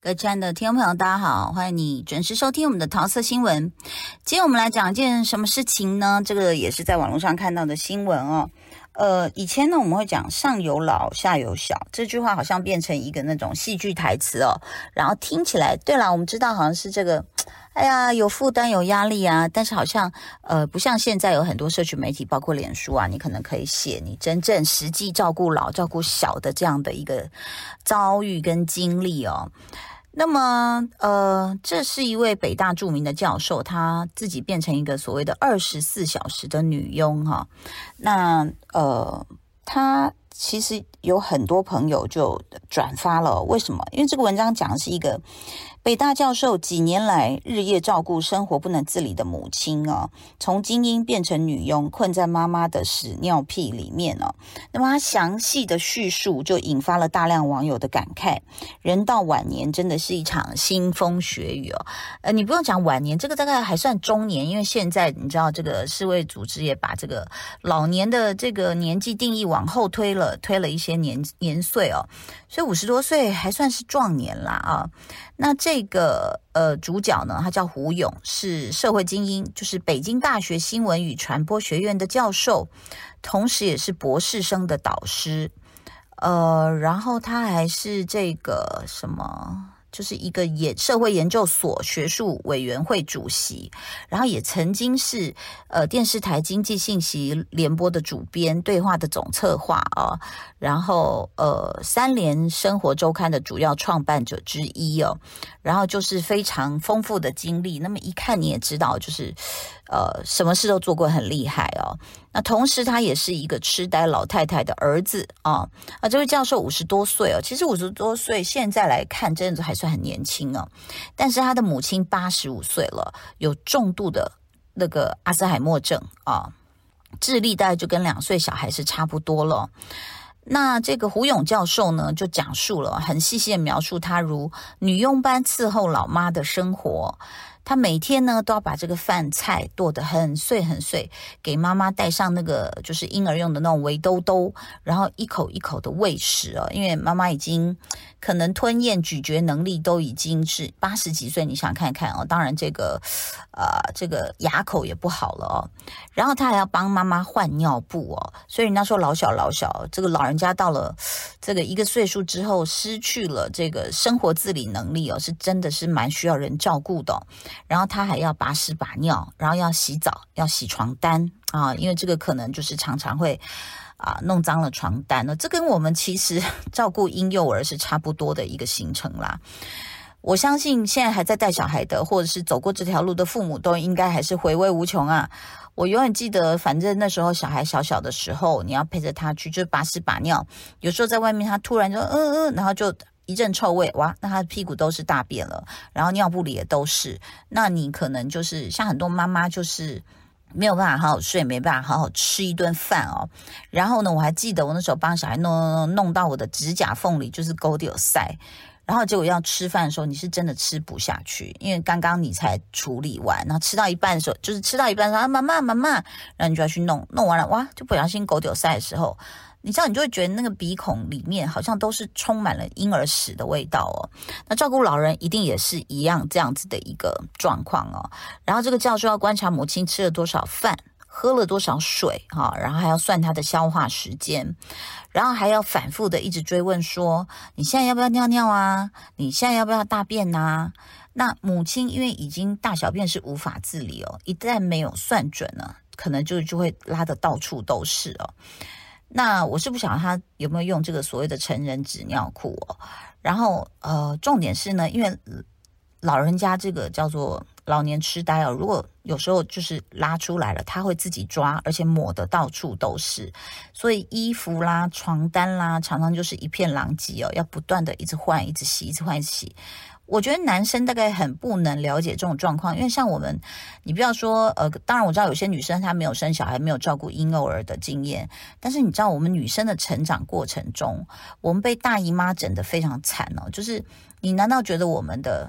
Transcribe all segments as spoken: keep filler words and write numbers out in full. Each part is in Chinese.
各位亲爱的听众朋友，大家好，欢迎你准时收听我们的桃色新闻。今天我们来讲一件什么事情呢？这个也是在网络上看到的新闻哦。呃，以前呢我们会讲上有老下有小，这句话好像变成一个那种戏剧台词哦，然后听起来，对啦，我们知道好像是这个哎呀有负担有压力啊，但是好像呃不像现在有很多社群媒体包括脸书啊，你可能可以写你真正实际照顾老照顾小的这样的一个遭遇跟经历哦。那么呃这是一位北大著名的教授，他自己变成一个所谓的二十四小时的女佣哈、哦。那呃他其实有很多朋友就转发了，为什么？因为这个文章讲的是一个北大教授几年来日夜照顾生活不能自理的母亲哦，从精英变成女佣，困在妈妈的屎尿屁里面哦。那么他详细的叙述就引发了大量网友的感慨，人到晚年真的是一场腥风血雨哦。呃，你不用讲晚年，这个大概还算中年，因为现在你知道这个世卫组织也把这个老年的这个年纪定义往后推了，推了一些年年岁哦，所以五十多岁还算是壮年啦啊。那这个呃主角呢，他叫胡勇，是社会精英，就是北京大学新闻与传播学院的教授，同时也是博士生的导师。呃，然后他还是这个什么，就是一个研社会研究所学术委员会主席，然后也曾经是呃电视台经济信息联播的主编，对话的总策划啊，然后呃三联生活周刊的主要创办者之一哦，然后就是非常丰富的经历，那么一看你也知道，就是呃什么事都做过，很厉害哦。那同时他也是一个痴呆老太太的儿子啊，啊，这位教授五十多岁哦，其实五十多岁现在来看真的还算很年轻哦，但是他的母亲八十五岁了，有重度的那个阿兹海默症啊，智力大概就跟两岁小孩是差不多了。那这个胡勇教授呢，就讲述了很细细的描述他如女佣般伺候老妈的生活。他每天呢都要把这个饭菜剁得很碎很碎，给妈妈带上那个就是婴儿用的那种围兜兜，然后一口一口的喂食哦，因为妈妈已经可能吞咽咀嚼能力都已经是八十几岁，你想看看哦，当然这个呃这个牙口也不好了哦，然后他还要帮妈妈换尿布哦，所以人家说老小老小，这个老人家到了这个一个岁数之后，失去了这个生活自理能力哦，是真的是蛮需要人照顾的哦。然后他还要把屎把尿，然后要洗澡，要洗床单啊，因为这个可能就是常常会啊弄脏了床单呢。这跟我们其实照顾婴幼儿是差不多的一个行程啦。我相信现在还在带小孩的，或者是走过这条路的父母，都应该还是回味无穷啊。我永远记得，反正那时候小孩小小的时候，你要陪着他去，就把屎把尿。有时候在外面，他突然就嗯嗯，然后就一阵臭味，哇，那他的屁股都是大便了，然后尿布里也都是。那你可能就是像很多妈妈，就是没有办法好好睡，没办法好好吃一顿饭哦。然后呢，我还记得我那时候帮小孩弄弄弄到我的指甲缝里，就是沟里有塞。然后结果要吃饭的时候，你是真的吃不下去，因为刚刚你才处理完，然后吃到一半的时候，就是吃到一半的时候啊，妈妈妈妈，然后你就要去弄，弄完了哇，就不小心狗丢塞的时候，你知道你就会觉得那个鼻孔里面好像都是充满了婴儿屎的味道哦。那照顾老人一定也是一样这样子的一个状况哦。然后这个教授要观察母亲吃了多少饭，喝了多少水哈，然后还要算他的消化时间，然后还要反复的一直追问说，你现在要不要尿尿啊？你现在要不要大便啊？那母亲因为已经大小便是无法自理哦，一旦没有算准呢，可能就就会拉得到处都是哦。那我是不晓得他有没有用这个所谓的成人纸尿裤哦。然后呃，重点是呢，因为老人家这个叫做老年痴呆哦，如果有时候就是拉出来了，他会自己抓，而且抹得到处都是，所以衣服啦、床单啦，常常就是一片狼藉哦，要不断的一直换、一直洗、一直换、一直洗。我觉得男生大概很不能了解这种状况，因为像我们，你不要说呃，当然我知道有些女生她没有生小孩，没有照顾婴幼儿的经验，但是你知道我们女生的成长过程中，我们被大姨妈整得非常惨哦，就是你难道觉得我们的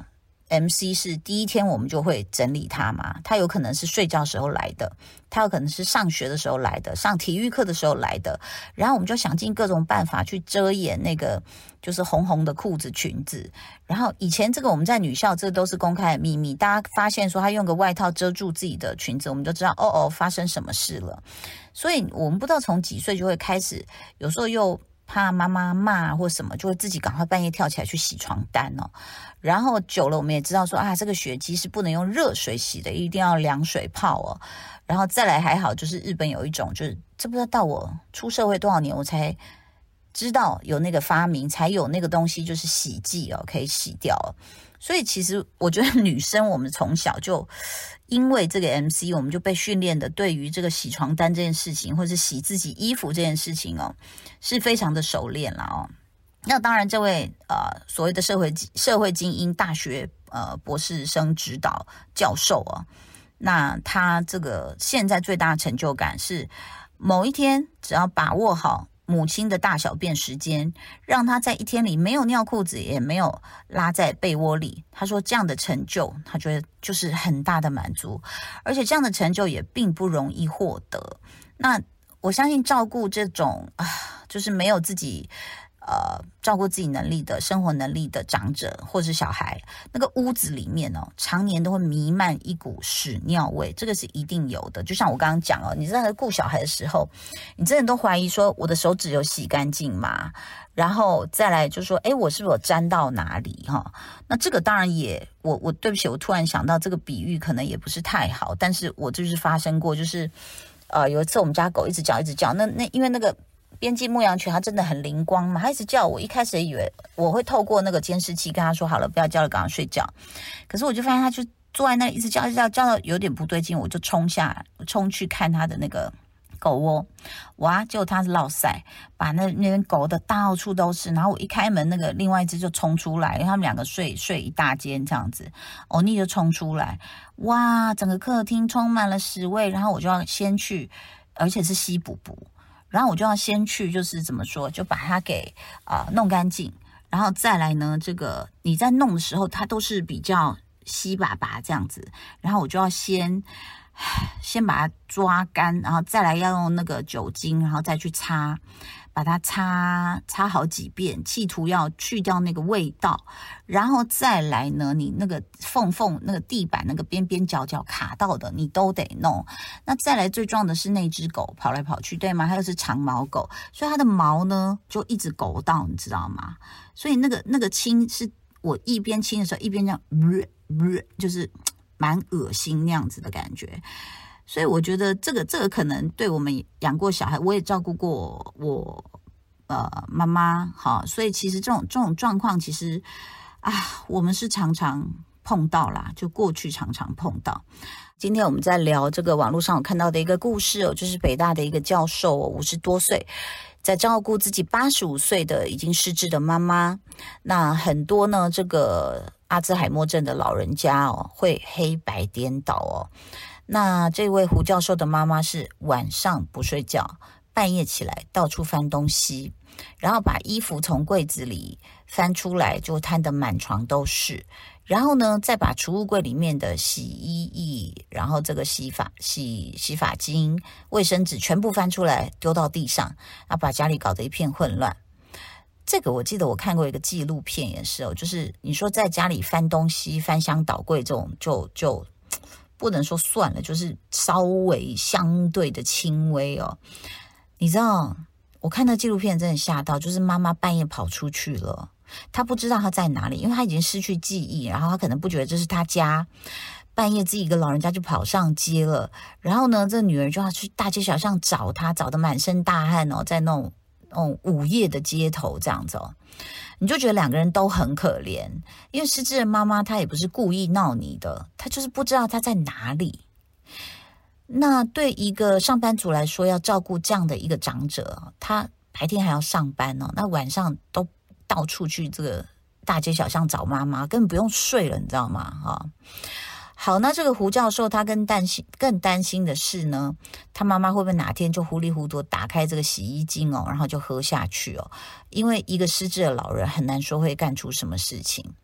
M C 是第一天我们就会整理它嘛，它有可能是睡觉时候来的，它有可能是上学的时候来的，上体育课的时候来的，然后我们就想尽各种办法去遮掩那个就是红红的裤子裙子。然后以前这个我们在女校这都是公开的秘密，大家发现说他用个外套遮住自己的裙子，我们就知道哦哦发生什么事了。所以我们不知道从几岁就会开始，有时候又怕妈妈骂或什么，就会自己赶快半夜跳起来去洗床单哦。然后久了我们也知道说啊，这个血迹是不能用热水洗的，一定要凉水泡哦。然后再来还好，就是日本有一种，就是这不知道到我出社会多少年我才知道有那个发明，才有那个东西，就是洗剂哦，可以洗掉哦。所以其实我觉得女生我们从小就因为这个 M C， 我们就被训练的对于这个洗床单这件事情，或是洗自己衣服这件事情哦，是非常的熟练了哦。那当然，这位呃所谓的社会社会精英大学呃博士生指导教授哦，那他这个现在最大的成就感是，某一天只要把握好母亲的大小便时间，让他在一天里没有尿裤子，也没有拉在被窝里。他说这样的成就，他觉得就是很大的满足，而且这样的成就也并不容易获得。那我相信照顾这种啊，就是没有自己呃照顾自己能力的生活能力的长者或是小孩，那个屋子里面哦，常年都会弥漫一股屎尿味，这个是一定有的。就像我刚刚讲哦，你在顾小孩的时候，你真的都怀疑说我的手指有洗干净吗？然后再来就说，诶，我是不是有沾到哪里哈、哦？那这个当然也，我我对不起，我突然想到这个比喻可能也不是太好，但是我就是发生过，就是呃有一次我们家狗一直叫一直叫，那那因为那个边境牧羊犬它真的很灵光嘛，它一直叫，我一开始也以为我会透过那个监视器跟它说好了不要叫了，赶快睡觉。可是我就发现它就坐在那里一直叫一直叫，叫到有点不对劲，我就冲下冲去看它的那个狗窝，哇，结果它是落塞，把那那边狗的到处都是。然后我一开门，那个另外一只就冲出来，因为他们两个睡睡一大间这样子，欧尼就冲出来，哇，整个客厅充满了屎味。然后我就要先去，而且是吸补补。然后我就要先去，就是怎么说，就把它给啊、呃、弄干净，然后再来呢，这个你在弄的时候，它都是比较稀巴巴这样子，然后我就要先先把它抓干，然后再来要用那个酒精，然后再去擦，把它擦擦好几遍，企图要去掉那个味道，然后再来呢，你那个缝缝、那个地板、那个边边角角卡到的，你都得弄。那再来最重要的是那只狗跑来跑去，对吗？它又是长毛狗，所以它的毛呢就一直勾到，你知道吗？所以那个那个清是我一边清的时候，一边这样，呃呃、就是蛮恶心那样子的感觉。所以我觉得这个这个可能对我们养过小孩，我也照顾过我呃妈妈，好，所以其实这种这种状况，其实啊，我们是常常碰到啦，就过去常常碰到。今天我们在聊这个网络上我看到的一个故事哦，就是北大的一个教授哦，五十多岁，在照顾自己八十五岁的已经失智的妈妈。那很多呢，这个阿兹海默症的老人家哦，会黑白颠倒哦。那这位胡教授的妈妈是晚上不睡觉，半夜起来到处翻东西，然后把衣服从柜子里翻出来，就摊得满床都是。然后呢，再把储物柜里面的洗衣液，然后这个洗发洗洗发精、卫生纸全部翻出来丢到地上，然后把家里搞得一片混乱。这个我记得我看过一个纪录片也是哦，就是你说在家里翻东西、翻箱倒柜这种，就就不能说算了，就是稍微相对的轻微哦。你知道，我看那纪录片真的吓到，就是妈妈半夜跑出去了，她不知道她在哪里，因为她已经失去记忆，然后她可能不觉得这是她家，半夜自己一个老人家就跑上街了，然后呢，这女儿就要去大街小巷找她，找得满身大汗哦，在那种那种午夜的街头这样子哦。你就觉得两个人都很可怜，因为失智的妈妈她也不是故意闹你的，她就是不知道她在哪里。那对一个上班族来说，要照顾这样的一个长者，他白天还要上班哦，那晚上都到处去这个大街小巷找妈妈，根本不用睡了，你知道吗？哈，好，那这个胡教授他更担心更担心的是呢，他妈妈会不会哪天就糊里糊涂打开这个洗衣精哦，然后就喝下去哦？因为一个失智的老人很难说会干出什么事情。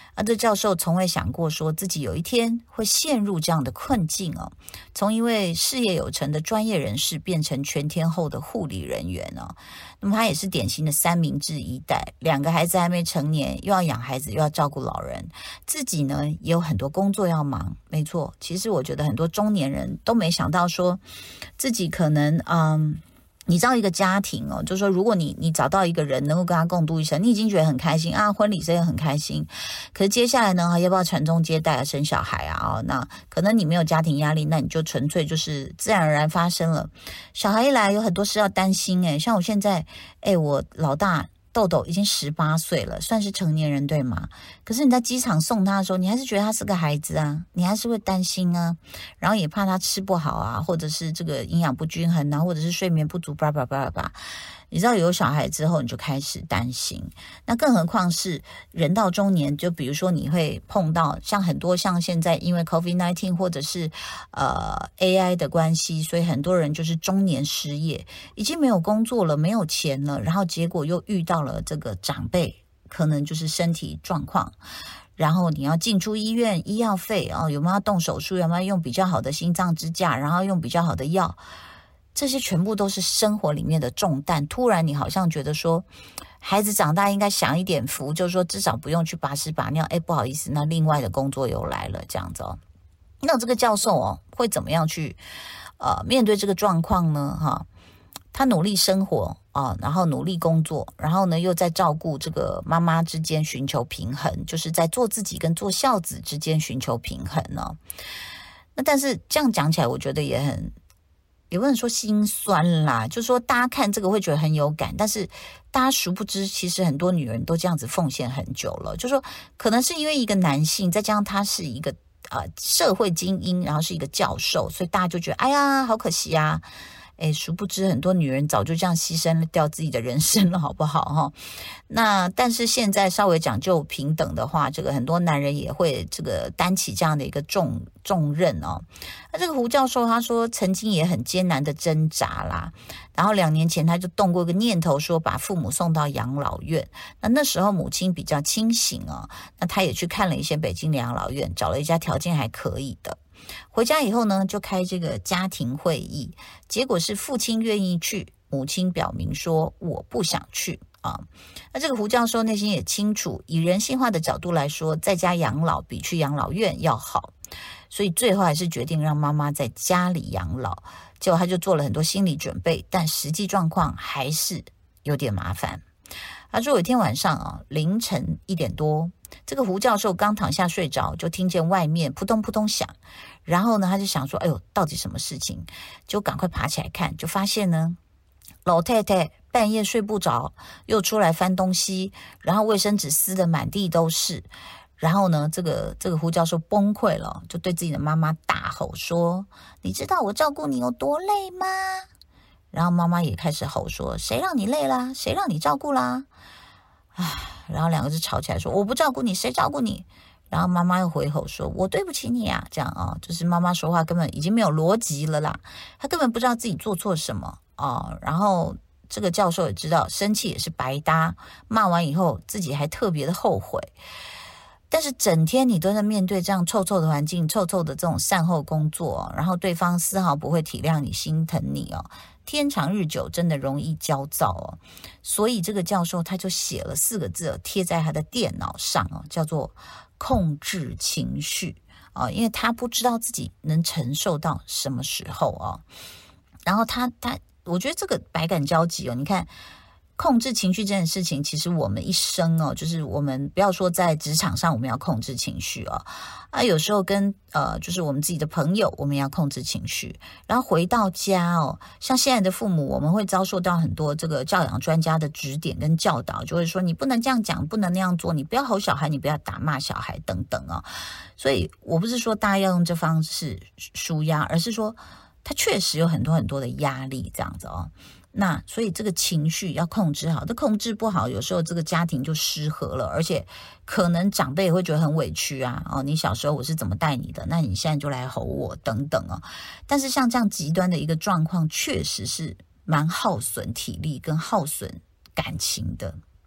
啊，这教授从未想过说自己有一天会陷入这样的困境哦，从一位事业有成的专业人士变成全天候的护理人员哦。那么他也是典型的三明治一代，两个孩子还没成年，又要养孩子，又要照顾老人，自己呢也有很多工作要忙。没错，其实我觉得很多中年人都没想到说自己可能嗯。你知道一个家庭哦，就是说如果你你找到一个人能够跟他共度一生，你已经觉得很开心啊，婚礼这也很开心。可是接下来呢，要不要传宗接代啊，生小孩啊？哦，那可能你没有家庭压力，那你就纯粹就是自然而然发生了。小孩一来，有很多事要担心诶，像我现在，诶，我老大豆豆已经十八岁了，算是成年人对吗？可是你在机场送他的时候，你还是觉得他是个孩子啊，你还是会担心啊，然后也怕他吃不好啊，或者是这个营养不均衡啊，或者是睡眠不足，叭叭叭叭。你知道有小孩之后，你就开始担心。那更何况是人到中年，就比如说你会碰到像很多像现在因为 COVID 十九 或者是呃 A I 的关系，所以很多人就是中年失业，已经没有工作了，没有钱了，然后结果又遇到了这个长辈，可能就是身体状况。然后你要进出医院，医药费哦，有没有要动手术，有没有用比较好的心脏支架，然后用比较好的药，这些全部都是生活里面的重担。突然你好像觉得说孩子长大应该享一点福，就是说至少不用去拔屎拔尿，哎，不好意思，那另外的工作又来了，这样子哦。那这个教授哦会怎么样去呃面对这个状况呢？哈，他努力生活啊，然后努力工作，然后呢又在照顾这个妈妈之间寻求平衡，就是在做自己跟做孝子之间寻求平衡呢。那但是这样讲起来，我觉得也很也不能说心酸啦，就是说大家看这个会觉得很有感，但是大家殊不知，其实很多女人都这样子奉献很久了。就是说可能是因为一个男性，再加上他是一个呃社会精英，然后是一个教授，所以大家就觉得哎呀好可惜啊。哎，殊不知很多女人早就这样牺牲掉自己的人生了，好不好哈？那但是现在稍微讲究平等的话，这个很多男人也会这个担起这样的一个重重任哦。那这个胡教授他说，曾经也很艰难的挣扎啦，然后两年前他就动过一个念头，说把父母送到养老院。那那时候母亲比较清醒哦，那他也去看了一些北京的养老院，找了一家条件还可以的。回家以后呢，就开这个家庭会议，结果是父亲愿意去，母亲表明说我不想去啊。那这个胡教授内心也清楚，以人性化的角度来说，在家养老比去养老院要好，所以最后还是决定让妈妈在家里养老。结果他就做了很多心理准备，但实际状况还是有点麻烦。他说有一天晚上啊，凌晨一点多，这个胡教授刚躺下睡着，就听见外面扑通扑通响，然后呢他就想说哎呦到底什么事情，就赶快爬起来看，就发现呢老太太半夜睡不着，又出来翻东西，然后卫生纸撕得满地都是。然后呢这个这个胡教授崩溃了，就对自己的妈妈大吼说，你知道我照顾你有多累吗？然后妈妈也开始吼说，谁让你累啦，谁让你照顾啦。唉，然后两个就吵起来说，我不照顾你，谁照顾你？然后妈妈又回吼说，我对不起你啊，这样啊，就是妈妈说话根本已经没有逻辑了啦，她根本不知道自己做错什么啊。然后这个教授也知道生气也是白搭，骂完以后自己还特别的后悔。但是整天你都在面对这样臭臭的环境，臭臭的这种善后工作，然后对方丝毫不会体谅你，心疼你哦，天长日久真的容易焦躁哦。所以这个教授他就写了四个字贴在他的电脑上哦，叫做控制情绪啊，因为他不知道自己能承受到什么时候啊。然后他他我觉得这个百感交集哦，你看控制情绪这件事情，其实我们一生哦，就是我们不要说在职场上我们要控制情绪哦，啊，有时候跟呃，就是我们自己的朋友，我们要控制情绪。然后回到家哦，像现在的父母，我们会遭受到很多这个教养专家的指点跟教导，就会说你不能这样讲，不能那样做，你不要吼小孩，你不要打骂小孩等等哦。所以我不是说大家要用这方式抒压，而是说他确实有很多很多的压力这样子哦。那所以这个情绪要控制好，这控制不好，有时候这个家庭就失和了，而且可能长辈也会觉得很委屈啊，哦，你小时候我是怎么带你的，那你现在就来吼我等等哦。但是像这样极端的一个状况，确实是蛮耗损体力跟耗损感情的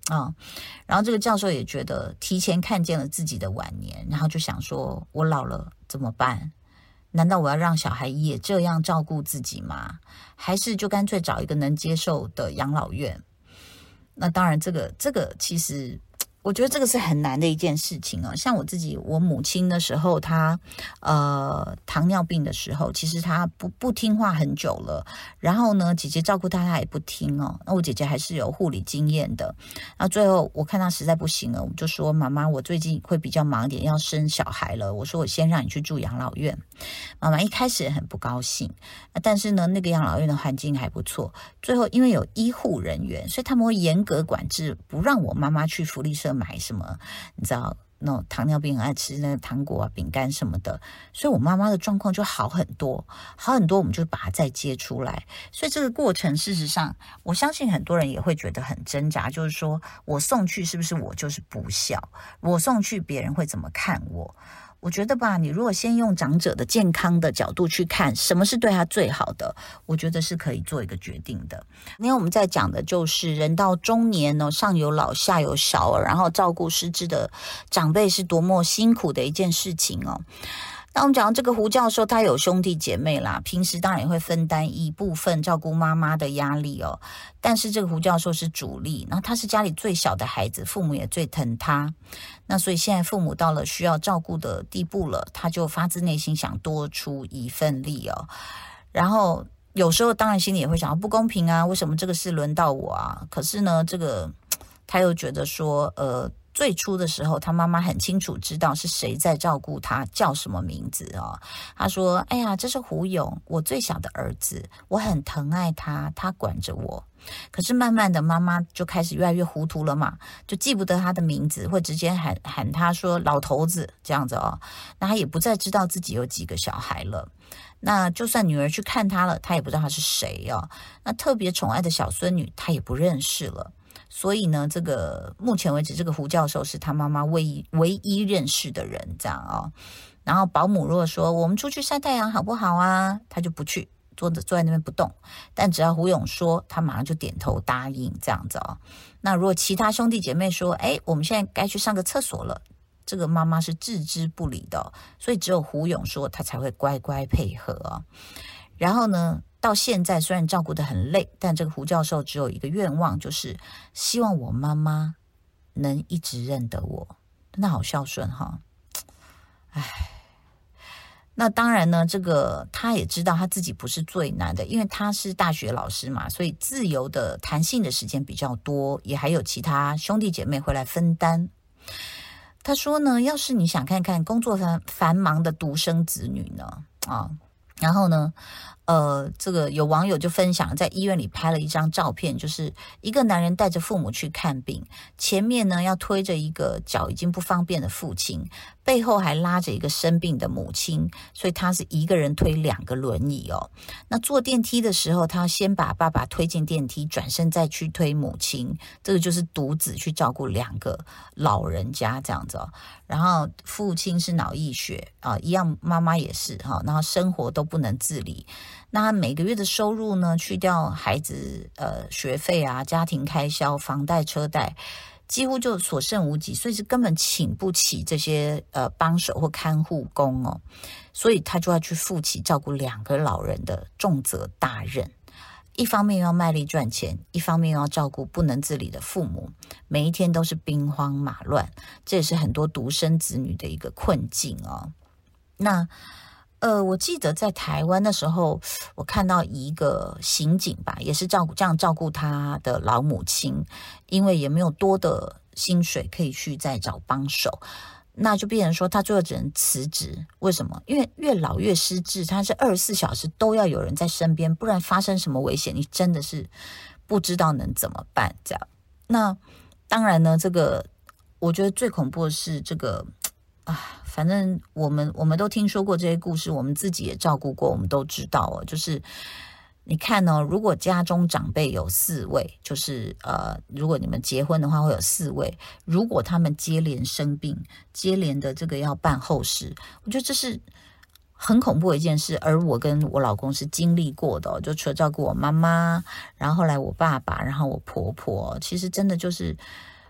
啊。然后这个教授也觉得提前看见了自己的晚年，然后就想说，我老了怎么办？难道我要让小孩也这样照顾自己吗？还是就干脆找一个能接受的养老院？那当然，这个这个其实我觉得这个是很难的一件事情哦。像我自己，我母亲的时候，她呃糖尿病的时候，其实她不不听话很久了。然后呢，姐姐照顾她，她也不听哦。那我姐姐还是有护理经验的。那最后我看她实在不行了，我就说妈妈，我最近会比较忙一点，要生小孩了。我说我先让你去住养老院。妈妈一开始也很不高兴，但是呢，那个养老院的环境还不错。最后因为有医护人员，所以他们会严格管制，不让我妈妈去福利社买什么，你知道那种糖尿病很爱吃那个糖果啊、饼干什么的，所以我妈妈的状况就好很多，好很多，我们就把它再接出来。所以这个过程，事实上，我相信很多人也会觉得很挣扎，就是说我送去是不是我就是不孝？我送去别人会怎么看我？我觉得吧，你如果先用长者的健康的角度去看，什么是对他最好的，我觉得是可以做一个决定的。因为我们在讲的就是人到中年呢，上有老下有小，然后照顾失智的长辈是多么辛苦的一件事情哦。那我们讲到这个胡教授，他有兄弟姐妹啦，平时当然也会分担一部分照顾妈妈的压力哦。但是这个胡教授是主力，然后他是家里最小的孩子，父母也最疼他。那所以现在父母到了需要照顾的地步了，他就发自内心想多出一份力哦。然后有时候当然心里也会想不公平啊，为什么这个事轮到我啊？可是呢，这个他又觉得说，呃。最初的时候，他妈妈很清楚知道是谁在照顾他，叫什么名字哦。他说：“哎呀，这是胡勇，我最小的儿子，我很疼爱他，他管着我。”可是慢慢的，妈妈就开始越来越糊涂了嘛，就记不得他的名字，会直接喊喊他说老头子这样子哦。那他也不再知道自己有几个小孩了。那就算女儿去看他了，他也不知道他是谁哦。那特别宠爱的小孙女，他也不认识了。所以呢，这个目前为止，这个胡教授是他妈妈唯一唯一认识的人，这样哦。然后保姆如果说我们出去晒太阳好不好啊，他就不去，坐着坐在那边不动。但只要胡勇说，他马上就点头答应，这样子哦。那如果其他兄弟姐妹说，哎，我们现在该去上个厕所了，这个妈妈是置之不理的哦。所以只有胡勇说，他才会乖乖配合哦。然后呢，到现在虽然照顾得很累，但这个胡教授只有一个愿望，就是希望我妈妈能一直认得我。那好孝顺哈。唉，那当然呢，这个他也知道他自己不是最难的，因为他是大学老师嘛，所以自由的弹性的时间比较多，也还有其他兄弟姐妹会来分担。他说呢，要是你想看看工作繁繁忙的独生子女呢，啊，然后呢，呃，这个有网友就分享，在医院里拍了一张照片，就是一个男人带着父母去看病，前面呢要推着一个脚已经不方便的父亲，背后还拉着一个生病的母亲，所以他是一个人推两个轮椅哦。那坐电梯的时候，他要先把爸爸推进电梯，转身再去推母亲，这个就是独子去照顾两个老人家这样子哦。然后父亲是脑溢血啊，一样妈妈也是哈，然后生活都不能自理。那他每个月的收入呢，去掉孩子呃学费啊、家庭开销、房贷、车贷，几乎就所剩无几，所以是根本请不起这些呃帮手或看护工哦，所以他就要去负起照顾两个老人的重责大任。一方面要卖力赚钱，一方面要照顾不能自理的父母，每一天都是兵荒马乱，这也是很多独生子女的一个困境哦。那呃，我记得在台湾的时候，我看到一个刑警吧，也是照顾这样照顾他的老母亲，因为也没有多的薪水可以去再找帮手，那就变成说他最后只能辞职。为什么？因为越老越失智，他是二十四小时都要有人在身边，不然发生什么危险，你真的是不知道能怎么办。这样，那当然呢，这个我觉得最恐怖的是这个。啊，反正我们我们都听说过这些故事，我们自己也照顾过，我们都知道哦。就是你看哦，如果家中长辈有四位，就是呃，如果你们结婚的话会有四位，如果他们接连生病，接连的这个要办后事，我觉得这是很恐怖的一件事。而我跟我老公是经历过的哦，就除了照顾我妈妈，然后后来我爸爸，然后我婆婆，其实真的就是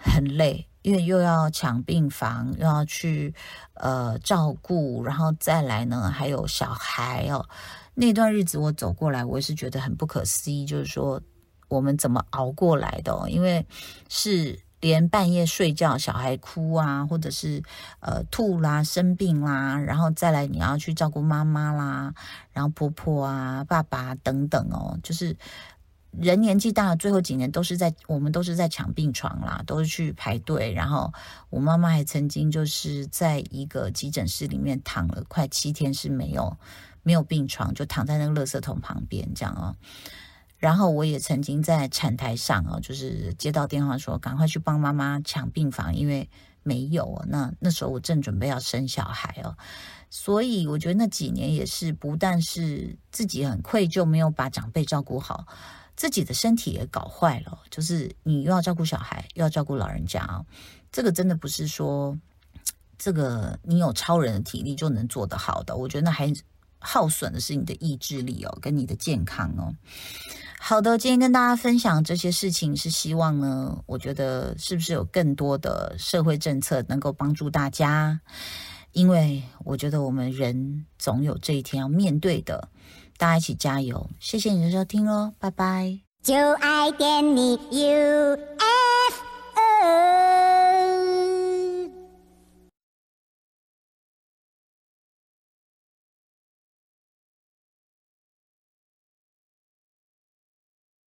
很累，因为又要抢病房，又要去呃照顾，然后再来呢还有小孩哦。那段日子我走过来，我也是觉得很不可思议，就是说我们怎么熬过来的哦？因为是连半夜睡觉小孩哭啊，或者是呃吐啦生病啦，然后再来你要去照顾妈妈啦，然后婆婆啊爸爸等等哦，就是人年纪大了，最后几年都是在我们都是在抢病床啦，都是去排队。然后我妈妈还曾经就是在一个急诊室里面躺了快七天，是没有没有病床，就躺在那个垃圾桶旁边这样哦。然后我也曾经在产台上哦，就是接到电话说赶快去帮妈妈抢病房，因为没有哦。那那时候我正准备要生小孩哦，所以我觉得那几年也是不但是自己很愧疚，没有把长辈照顾好，自己的身体也搞坏了。就是你又要照顾小孩，又要照顾老人家哦，这个真的不是说这个你有超人的体力就能做得好的，我觉得那还耗损的是你的意志力哦，跟你的健康哦。好的，今天跟大家分享这些事情，是希望呢，我觉得是不是有更多的社会政策能够帮助大家，因为我觉得我们人总有这一天要面对的，大家一起加油。谢谢你的收听哦，拜拜。就爱点你 U。